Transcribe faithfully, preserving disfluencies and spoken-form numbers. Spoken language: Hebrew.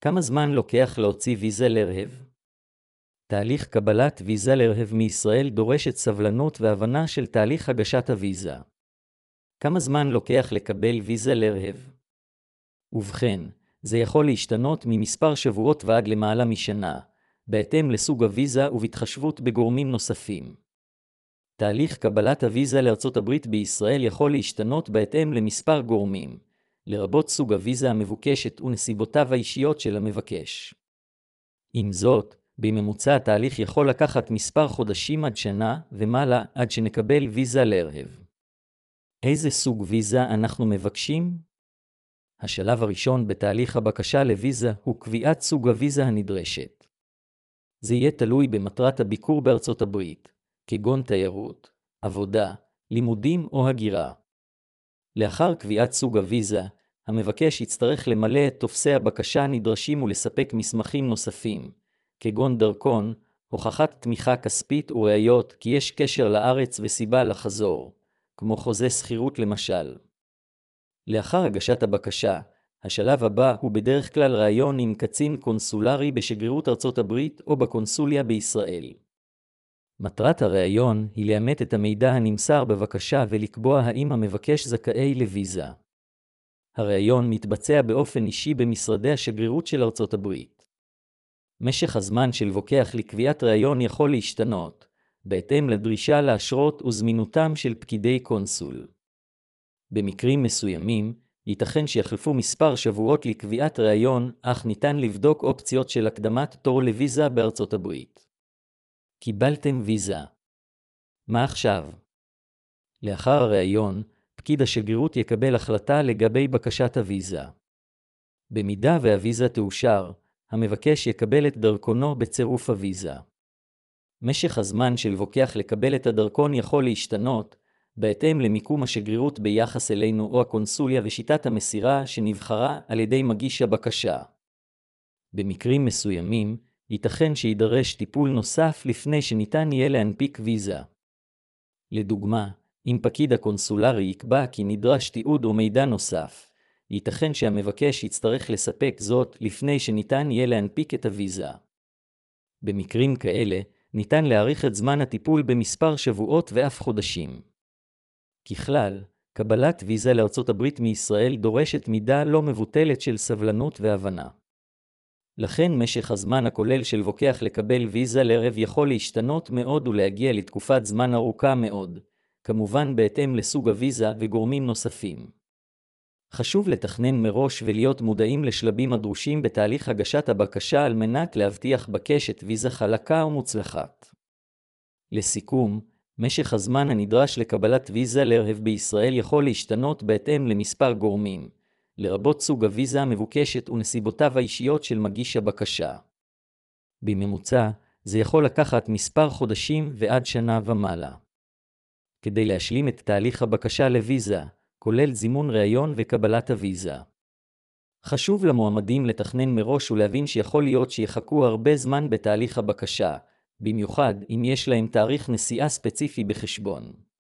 כמה זמן לוקח להוציא ויזה לרהב? תהליך קבלת ויזה לרהב מישראל דורשת סבלנות והבנה של תהליך הגשת הוויזה. כמה זמן לוקח לקבל ויזה לרהב? ובכן, זה יכול להשתנות ממספר שבועות ועד למעלה משנה, בהתאם לסוג הוויזה ובהתחשבות בגורמים נוספים. תהליך קבלת הוויזה לארצות הברית בישראל יכול להשתנות בהתאם למספר גורמים, לרבות סוג הוויזה המבוקשת ונסיבותיו האישיות של המבקש. עם זאת, בממוצע התהליך יכול לקחת מספר חודשים עד שנה ומעלה עד שנקבל ויזה לרהב. איזה סוג ויזה אנחנו מבקשים? השלב הראשון בתהליך הבקשה לוויזה הוא קביעת סוג הוויזה הנדרשת. זה יהיה תלוי במטרת הביקור בארצות הברית, כגון תיירות, עבודה, לימודים או הגירה. לאחר קביעת סוג הוויזה, המבקש יצטרך למלא את טופסי הבקשה הנדרשים ולספק מסמכים נוספים, כגון דרכון, הוכחת תמיכה כספית וראיות כי יש קשר לארץ וסיבה לחזור, כמו חוזה שכירות למשל. לאחר הגשת הבקשה, השלב הבא הוא בדרך כלל ראיון עם קצין קונסולרי בשגרירות ארצות הברית או בקונסוליה בישראל. מטרת הראיון היא לאמת את המידע הנמסר בבקשה ולקבוע האם המבקש זכאי לוויזה. הראיון מתבצע באופן אישי במשרדי השגרירות של ארצות הברית. משך הזמן של מבקש לקביעת ראיון יכול להשתנות, בהתאם לדרישה לאשרות וזמינותם של פקידי קונסול. במקרים מסוימים, ייתכן שיחלפו מספר שבועות לקביעת ראיון, אך ניתן לבדוק אופציות של הקדמת תור לוויזה בארצות הברית. קיבלתם ויזה. מה עכשיו? לאחר הראיון, פקיד השגרירות יקבל החלטה לגבי בקשת הוויזה. במידה והוויזה תאושר, המבקש יקבל את דרכונו בצירוף הוויזה. משך הזמן של מבקש לקבל את הדרכון יכול להשתנות, בהתאם למיקום השגרירות ביחס אלינו או הקונסוליה ושיטת המסירה שנבחרה על ידי מגיש הבקשה. במקרים מסוימים, ייתכן שידרש טיפול נוסף לפני שניתן יהיה להנפיק ויזה. לדוגמה, אם פקיד הקונסולרי יקבע כי נדרש תיעוד או מידע נוסף, ייתכן שהמבקש יצטרך לספק זאת לפני שניתן יהיה להנפיק את הוויזה. במקרים כאלה, ניתן להאריך את זמן הטיפול במספר שבועות ואף חודשים. ככלל, קבלת ויזה לארצות הברית מישראל דורשת מידה לא מבוטלת של סבלנות והבנה. לכן משך הזמן הכולל של מבקש לקבל ויזה לרהב יכול להשתנות מאוד ולהגיע לתקופת זמן ארוכה מאוד, כמובן בהתאם לסוג הוויזה וגורמים נוספים. חשוב לתכנן מראש ולהיות מודעים לשלבים הדרושים בתהליך הגשת הבקשה על מנת להבטיח בקשת ויזה חלקה ומוצלחת. לסיכום, משך הזמן הנדרש לקבלת ויזה לרהב בישראל יכול להשתנות בהתאם למספר גורמים, לרבות סוג הוויזה המבוקשת ונסיבותיו האישיות של מגיש הבקשה. בממוצע, זה יכול לקחת מספר חודשים ועד שנה ומעלה. כדי להשלים את תהליך הבקשה לוויזה, כולל זימון ראיון וקבלת הוויזה. חשוב למועמדים לתכנן מראש ולהבין שיכול להיות שיחכו הרבה זמן בתהליך הבקשה, במיוחד אם יש להם תאריך נסיעה ספציפי בחשבון.